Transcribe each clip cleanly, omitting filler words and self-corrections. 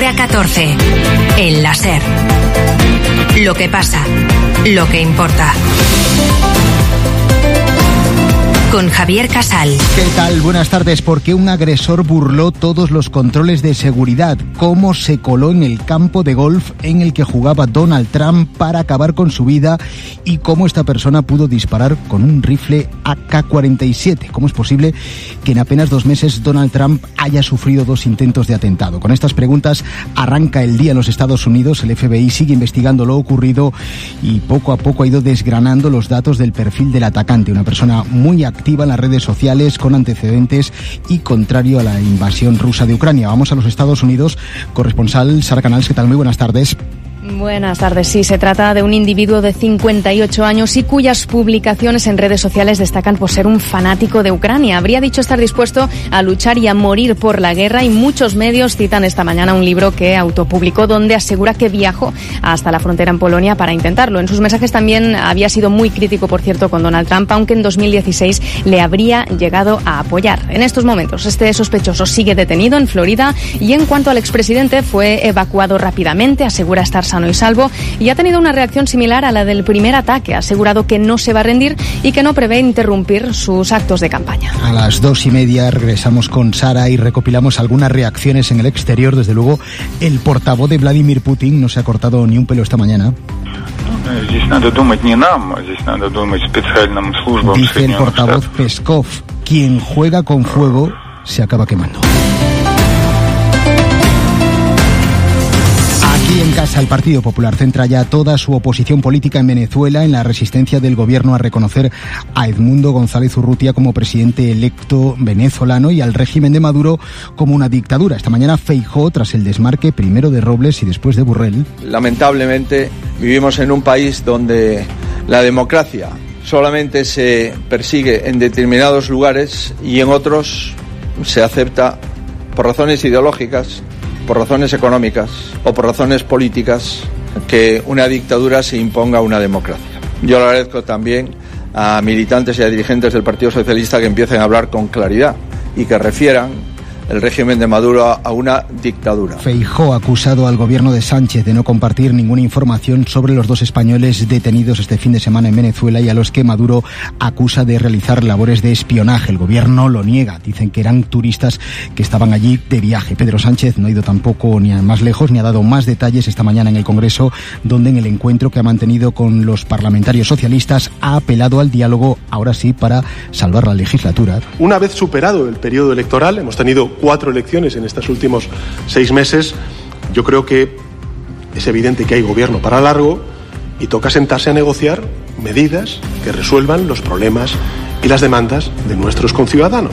Hora 14. El la SER. Lo que pasa, lo que importa. Con Javier Casal. ¿Qué tal? Buenas tardes. ¿Por qué un agresor burló todos los controles de seguridad? ¿Cómo se coló en el campo de golf en el que jugaba Donald Trump para acabar con su vida? ¿Y cómo esta persona pudo disparar con un rifle AK-47? ¿Cómo es posible que en apenas 2 meses Donald Trump haya sufrido 2 intentos de atentado? Con estas preguntas arranca el día en los Estados Unidos. El FBI sigue investigando lo ocurrido y poco a poco ha ido desgranando los datos del perfil del atacante. Una persona muy activa en las redes sociales, con antecedentes y contrario a la invasión rusa de Ucrania. Vamos a los Estados Unidos. Corresponsal Sara Canals, ¿qué tal? Muy buenas tardes. Buenas tardes. Sí, se trata de un individuo de 58 años y cuyas publicaciones en redes sociales destacan por ser un fanático de Ucrania. Habría dicho estar dispuesto a luchar y a morir por la guerra, y muchos medios citan esta mañana un libro que autopublicó donde asegura que viajó hasta la frontera en Polonia para intentarlo. En sus mensajes también había sido muy crítico, por cierto, con Donald Trump, aunque en 2016 le habría llegado a apoyar. En estos momentos, este sospechoso sigue detenido en Florida y en cuanto al expresidente, fue evacuado rápidamente, asegura estar sano y salvo, y ha tenido una reacción similar a la del primer ataque. Ha asegurado que no se va a rendir y que no prevé interrumpir sus actos de campaña. A las 2:30 regresamos con Sara y recopilamos algunas reacciones en el exterior. Desde luego, el portavoz de Vladimir Putin no se ha cortado ni un pelo esta mañana. Dice el portavoz Peskov: quien juega con fuego se acaba quemando. Aquí en casa, el Partido Popular centra ya toda su oposición política en Venezuela, en la resistencia del gobierno a reconocer a Edmundo González Urrutia como presidente electo venezolano y al régimen de Maduro como una dictadura. Esta mañana Feijóo, tras el desmarque primero de Robles y después de Borrell. Lamentablemente vivimos en un país donde la democracia solamente se persigue en determinados lugares y en otros se acepta por razones ideológicas, por razones económicas o por razones políticas, que una dictadura se imponga a una democracia. Yo le agradezco también a militantes y a dirigentes del Partido Socialista que empiecen a hablar con claridad y que refieran el régimen de Maduro a una dictadura. Feijóo ha acusado al gobierno de Sánchez de no compartir ninguna información sobre los 2 españoles detenidos este fin de semana en Venezuela y a los que Maduro acusa de realizar labores de espionaje. El gobierno lo niega. Dicen que eran turistas que estaban allí de viaje. Pedro Sánchez no ha ido tampoco ni más lejos ni ha dado más detalles esta mañana en el Congreso, donde en el encuentro que ha mantenido con los parlamentarios socialistas ha apelado al diálogo, ahora sí, para salvar la legislatura. Una vez superado el periodo electoral, hemos tenido 4 elecciones en estos últimos 6 meses, yo creo que es evidente que hay gobierno para largo y toca sentarse a negociar medidas que resuelvan los problemas y las demandas de nuestros conciudadanos.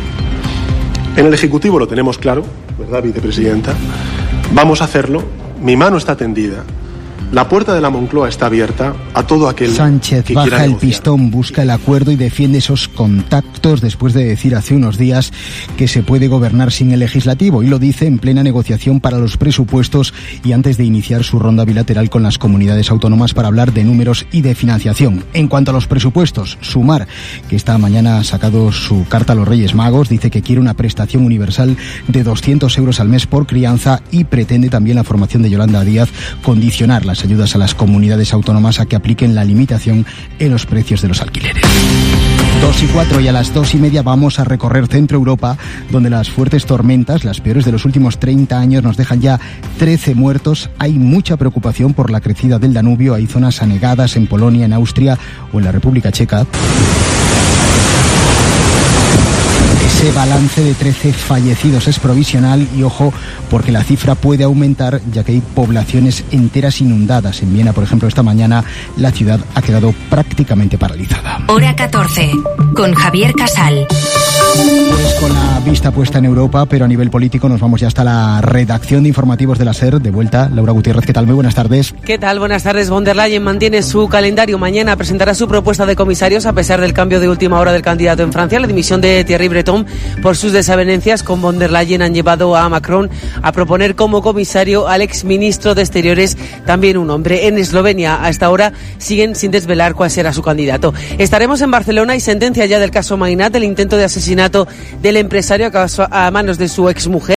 En el Ejecutivo lo tenemos claro, ¿verdad, vicepresidenta? Vamos a hacerlo, mi mano está tendida. La puerta de la Moncloa está abierta a todo aquel Sánchez que baja quiera el negociar. pistón, busca el acuerdo y defiende esos contactos después de decir hace unos días que se puede gobernar sin el legislativo, y lo dice en plena negociación para los presupuestos y antes de iniciar su ronda bilateral con las comunidades autónomas para hablar de números y de financiación. En cuanto a los presupuestos, Sumar, que esta mañana ha sacado su carta a los Reyes Magos, dice que quiere una prestación universal de 200 euros al mes por crianza y pretende también la formación de Yolanda Díaz condicionar las ayudas a las comunidades autónomas a que apliquen la limitación en los precios de los alquileres. 2:04 y a las 2:30 vamos a recorrer Centro Europa, donde las fuertes tormentas, las peores de los últimos 30 años, nos dejan ya 13 muertos. Hay mucha preocupación por la crecida del Danubio. Hay zonas anegadas en Polonia, en Austria o en la República Checa. Ese balance de 13 fallecidos es provisional y ojo, porque la cifra puede aumentar, ya que hay poblaciones enteras inundadas. En Viena, por ejemplo, esta mañana la ciudad ha quedado prácticamente paralizada. Hora 14, con Javier Casal. Pues con la vista puesta en Europa, pero a nivel político nos vamos ya hasta la redacción de informativos de la SER. De vuelta, Laura Gutiérrez, ¿qué tal? Muy buenas tardes. ¿Qué tal? Buenas tardes. Von der Leyen mantiene su calendario. Mañana presentará su propuesta de comisarios a pesar del cambio de última hora del candidato en Francia. La dimisión de Thierry Breton por sus desavenencias con Von der Leyen han llevado a Macron a proponer como comisario al exministro de Exteriores, también un hombre. En Eslovenia, a esta hora, siguen sin desvelar cuál será su candidato. Estaremos en Barcelona y sentencia ya del caso Mainat, del intento de asesinato del empresario a manos de su exmujer.